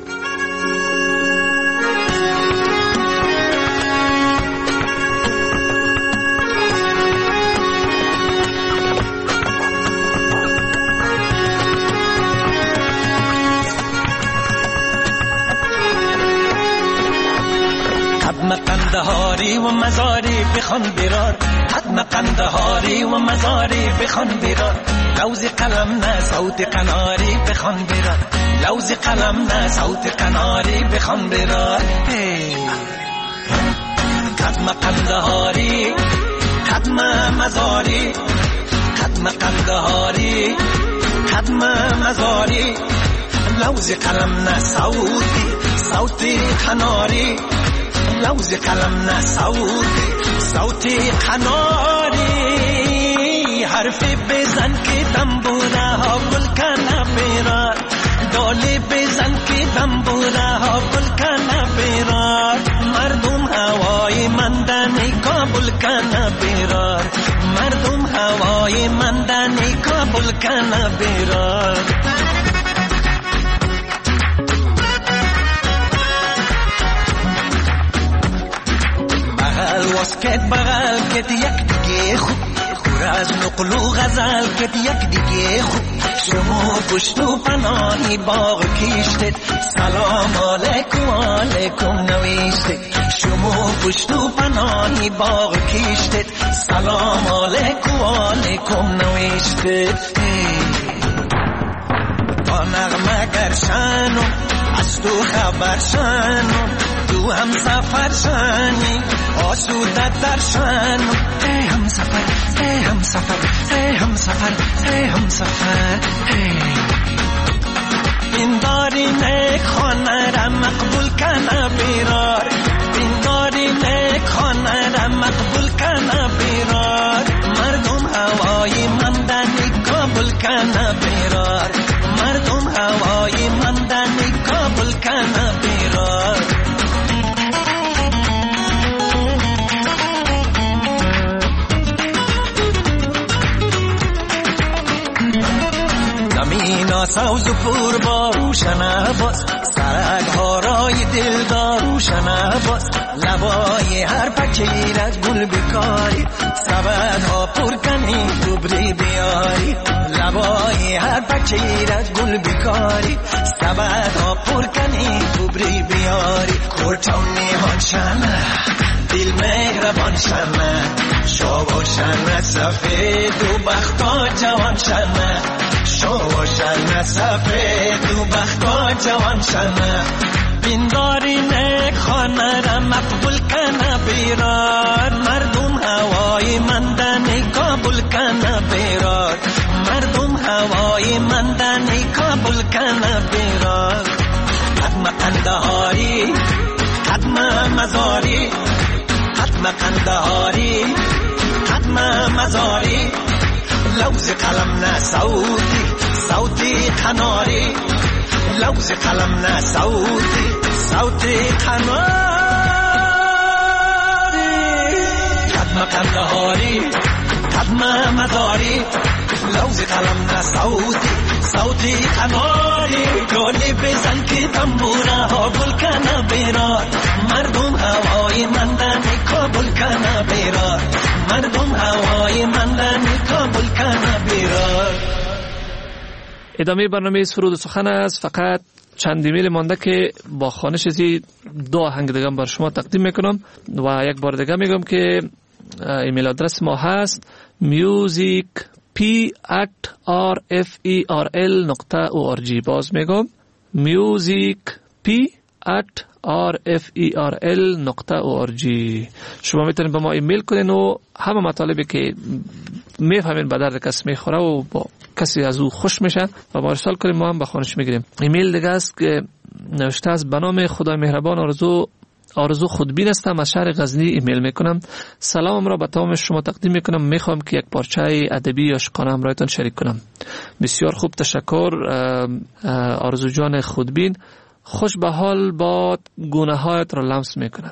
حتم قندهاری و مزاری بخوان برار، حتم قندهاری و مزاری بخوان برار، لوز قلم نه صوت قناری بخوان برار، لوز قلم نه صوت قناری بخوان برار. حتم قندهاری حتم مزاری، حتم قندهاری حتم مزاری، لوز قلم نه صوت قناری، لوز قلم نه صوت قناری. حرف بزن که دنبوره ها گل کنه بیرار، دالی بزن که دنبوره ها گل کنه بیرار، مردم هوای مندنی کابل کنه بیرار، مردم هوای مندنی کابل کنه بیرار. واسکت بغل کت یک دیگه خوب، خور از نقل و غزل کت یک دیگه خوب، شما پشت و پناهی باغ کشتید، سلام علیکم علیکم نوشتید، شما پشت و پناهی باغ کشتید، سلام علیکم علیکم نوشتید. تا نغمه گرشنو از تو خبر شنو، تو هم سفر شنی آسوده در شنو، ای هم سفر ای هم سفر ای هم سفر ای هم سفر. این داری نیک خانه را مقبول کنه بیرار، این داری نیک خانه را مقبول کنه بیرار، مردم هوای مندنی کابل کنه بیرار، مردم هوای مندنی کابل کنه بیرار. زمین سوز و پور با روشن باز، سرک ها رای دلدار روشن باز، لبای هر پکیر از گل بکاری، سبد ها پر کنی دوبری بیاری، لبای هر پکیر از گل بکاری، سبد ها پر کنی دوبری بیاری. کورتونی هان شنه دل مهربان شنه، شو شنه سفید و بختا جوان شنه، شو شنه سفید و بختا جوان شنه. بینداری نیک خانه را مقبول کنه بیرار، مردم هوای مندنی کابل کنه بیرار، مردم هوای مندنی کابل کنه بیرار. حتم قندهاری حتم مزاری، حتم قندهاری حتم مزاری، لوز قلم نه صوتی قناری، لوز قلم نه صوتی قناری. حتم قندهاری قدم مداری لوز قلم نه صوتی قناری گلی بزن که تنبوره ها گل کنه بیرار مردم هوای مندنی کابل کنه بیرار مردم هوای مندنی کابل کنه بیرار. ادامه برنامه سرود و سخن است. فقط چند ایمیل مانده که با خوانش زی 2 آهنگ دیگه بر شما تقدیم میکنم و یک بار دیگه میگم که ایمیل آدرس ما هست musicp@rferl.org. باز میگم musicp@rferl.org. شما میتونید به ما ایمیل کنین و همه مطالبی که میفهمین به درد کس میخوره و با کسی از او خوش میشه و ما ارسال کنیم، ما هم به خوانش میگیریم. ایمیل دیگه است که نوشته است: به نام خدای مهربان آرزو خودبین هستم، از شهر غزنی ایمیل میکنم. سلامم را به تمام شما تقدیم میکنم. میخوام که یک پارچه ادبی عاشقانه همراهتان شریک کنم. بسیار خوب، تشکر آرزو جان خودبین. خوش به حال باد گناهایت را لمس میکند.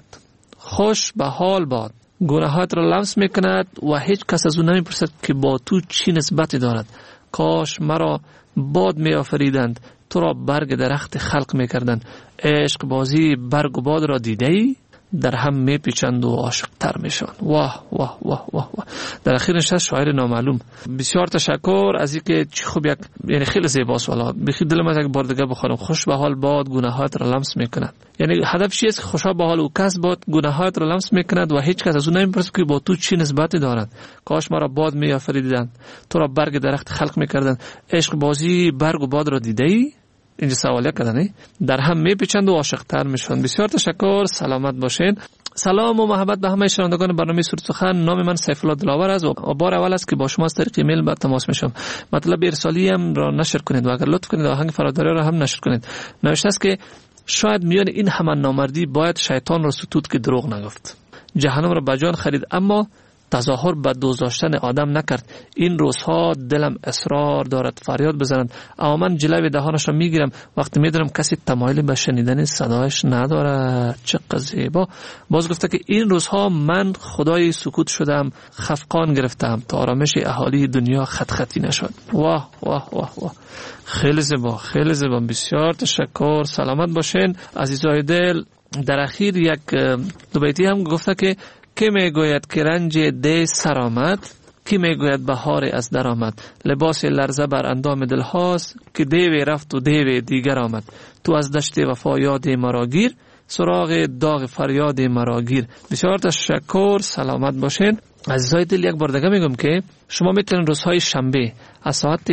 خوش به حال باد گناهایت را لمس میکند و هیچ کس از او نمیپرسد که با تو چی نسبتی دارد. کاش مرا باد میآفریدند، تو را برگ درخت خلق میکردند. عشق بازی برگ و باد را دیده ای؟ در هم میپیچند و عاشق تر میشن. واه واه واه واه واه. در اخیر نشست شاعر نامعلوم. بسیار تشکر از اینکه چه خوب یک، یعنی خیلی زیباست. والا بخیر دلم از یک بار دیگه بخونم. خوش به حال باد گناهات را لمس میکند. یعنی هدف چیه است؟ خوشا به حال او کس باد گناهات را لمس میکند و هیچ کس از اون نمیپرسد که با تو چی نسبتی دارد. کاش ما را باد میآفریدند، تو را برگ درخت خلق میکردند. عشق بازی برگ و باد را دیده ای؟ اینجا سوالیه کردن در هم میپیچند و عاشق تر میشن. بسیار تشکر، سلامت باشین. سلام و محبت به همه شنوندگان برنامه سرود سخن. نام من سیف الله دلاور است و بار اول است که با شما از طریق ایمیل به تماس میشم. مطلب ارسالی هم را نشر کنید و اگر لطف کنید آهنگ فراداری را هم نشر کنید. نوشته است که شاید میان این همه نامردی باید شیطان را ستود که دروغ نگفت. جهنم را به جان خرید اما تظاهر به دوست داشتن آدم نکرد. این روزها دلم اصرار دارد فریاد بزنند، اما من جلوی دهانش را میگیرم وقتی میدونم کسی تمایلی به شنیدن صدایش ندارد. چه زیبا. باز گفته که این روزها من خدای سکوت شدم، خفقان گرفتم تا آرامش اهالی دنیا خط خطی نشد. واه واه واه واه. خیلی زیبا، خیلی زیبا. بسیار تشکر، سلامت باشین عزیزای دل. در اخیر یک دو بیتی هم گفته که کی میگوید که رنج دی سر آمد، کی میگوید بهار از در آمد. لباس لرزه بر اندام دل هاست که دیوی رفت و دیوی دیگر آمد. تو از دشت وفا یاد مرا گیر، سراغ داغ فریاد مرا گیر. بسیار تشکر، سلامت باشین عزیزای دل. یک بار دیگه میگم که شما میتونید روزهای شنبه از ساعت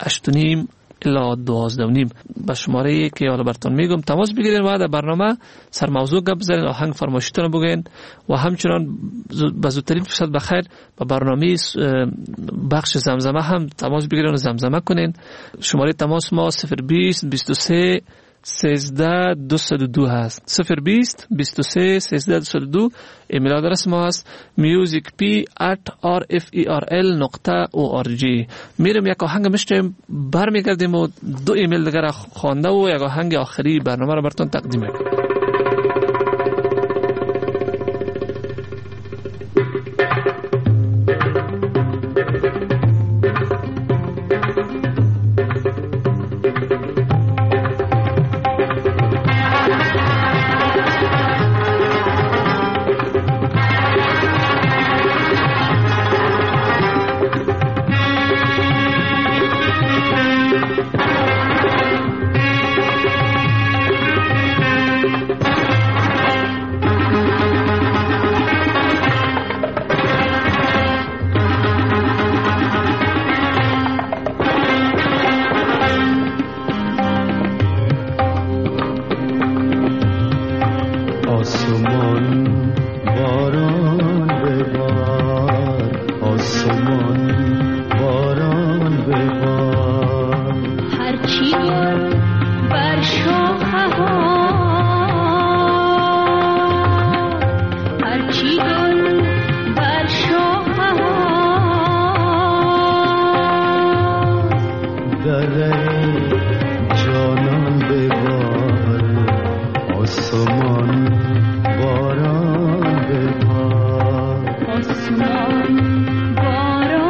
8:30 الا 12:30 به شماره که حالا براتون میگم تماس بگیرین و در برنامه سر موضوع گپ بزنین، آهنگ فرمایشتون بگین و همچنان به زودترین فرصت بخیر به برنامه بخش زمزمه هم تماس بگیرین و زمزمه کنین. شماره تماس ما 020 23 13 202 هست. 020 23 13 202. ایمیل آدرس ما هست musicp@rferl.org. میریم یک آهنگ میشنیم، برمیگردیم و 2 ایمیل دیگر را خوانده و یک آهنگ آخری برنامه را براتون تقدیم میکنم. باران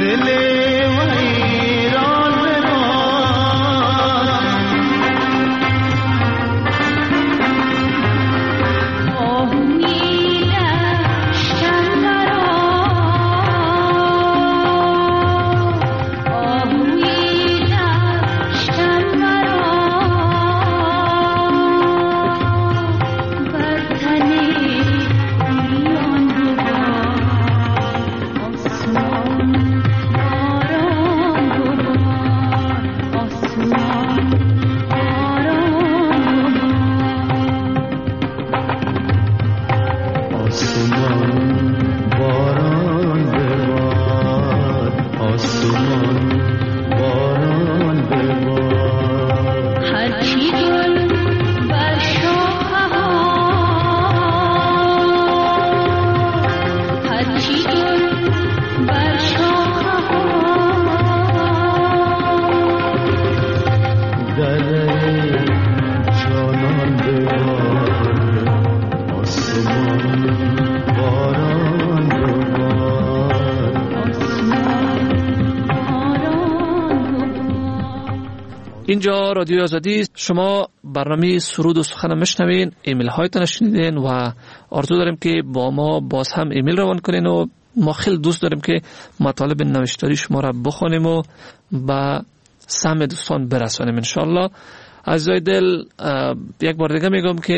اینجا رادیو آزادی، شما برنامه سرود و سخن میشنوین، ایمیل هایتون شنیدین و آرزو داریم که با ما باز هم ایمیل روان کنین و ما خیلی دوست داریم که مطالب نوشتاری شما را بخونیم و به سمع دوستان برسانیم انشالله. عزیزای دل، یک بار دیگه میگم که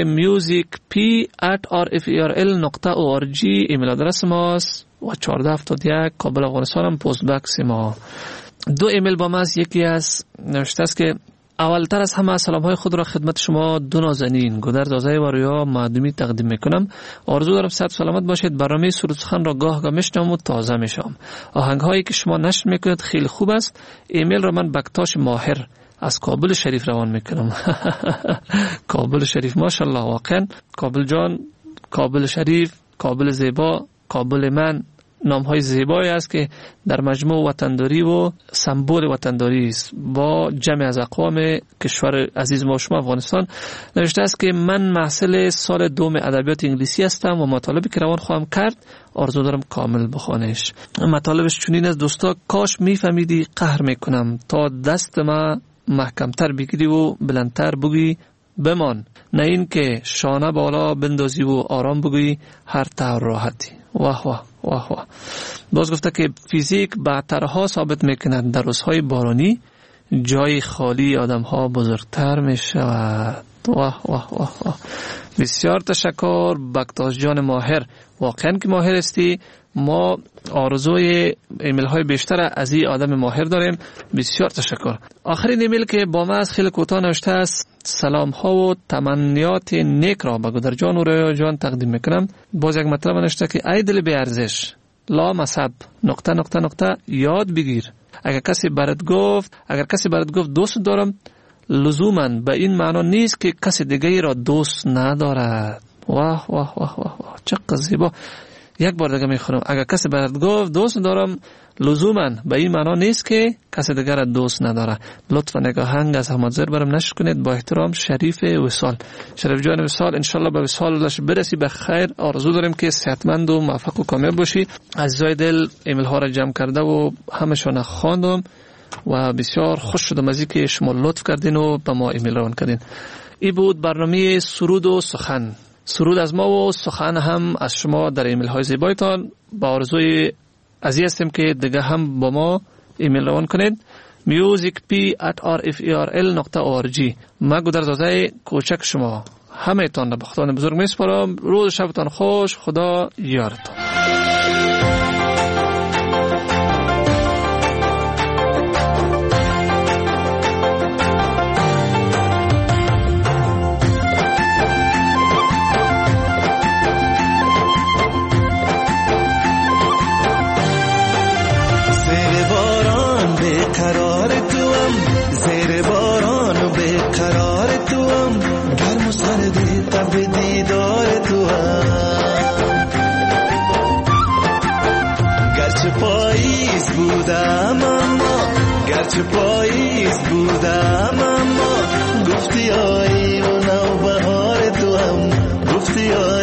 musicp@rferl.org ایمیل آدرس ماست و 1471 کابل افغانستان هم پست بکس ما. دو ایمیل با ما است. یکی از نوشته است که اولتر از همه سلام های خود را خدمت شما دو نازنین گودرز آزای و رویا معدومی تقدیم میکنم. آرزو دارم صحت سلامت باشید. برنامه سرود سخن را گاه گاه میشنوم و تازه میشم. آهنگ هایی که شما نشر میکنید خیلی خوب است. ایمیل را من بکتاش ماهر از کابل شریف روان میکنم. کابل شریف ماشاءالله، واقعا کابل جان، کابل شریف، کابل زیبا، کابل من، نام های زیبایی است که در مجموع وطنداری و سمبل وطنداری است با جمع از اقوام کشور عزیز ما شما افغانستان. نوشته است که من محصل سال دوم ادبیات انگلیسی هستم و مطالبی که روان خواهم کرد آرزو دارم کامل بخوانش. مطالبش چنین است: دوستا، کاش میفهمیدی قهر میکنم تا دست ما محکمتر بگیری و بلندتر بگی بمان، نه این که شانه بالا بندازی و آرام بگی هر طور راحتی. واه واه واه واه. باز گفته که فیزیک بعدترها ثابت میکند در روزهای بارانی جای خالی آدم ها بزرگتر می شود. واه واه واه واه. بسیار تشکر بکتاش جان ماهر، واقعا که ماهر استی. ما آرزوی ایمیل های بیشتر از این آدم ماهر داریم. بسیار تشکر. آخرین ایمیل که با ما از خیلی کوتاه نوشته است: سلام ها و تمنیات نیک را به گودر جان و رویا جان تقدیم میکنم. باز یک مطلب نوشته که ای دل بی ارزش، لا مصب نقطه نقطه نقطه یاد بگیر، اگر کسی برات گفت دوست دارم، لزوما به این معنا نیست که کسی دیگه را دوست ندارد. واه واه واه واه، چقدر زیبا. یک بار دیگه میخونم: اگر کسی برات گفت دوست دارم، لزوما به این معنا نیست که کسی دیگر را دوست نداره. لطفا نگاهنگ از احمد زر برام نشر کنید. با احترام، شریف وصال. شریف جان وصال، انشالله به وصالش برسی به خیر. آرزو داریم که صحتمند و موفق و کامیاب باشی. عزیزای دل، ایمیل ها را جمع کرده و همشون خواندم و بسیار خوش شدم از اینکه شما لطف کردین و به ما ایمیل روان کردین. این بود برنامه سرود و سخن. سرود از ما و سخن هم از شما در ایمیل های زیبایتان. با آرزوی عزیز هستیم که دیگه هم با ما ایمیل روان کنید. musicp@rferl.org. من گودرزازه کوچک شما همه تان را به خدا بزرگ میسپارم. روز شبتان خوش. خدا یارتان. گرچه پاییز بودم اما گفتی آیی و نوبهار تو هم گفتی آیی.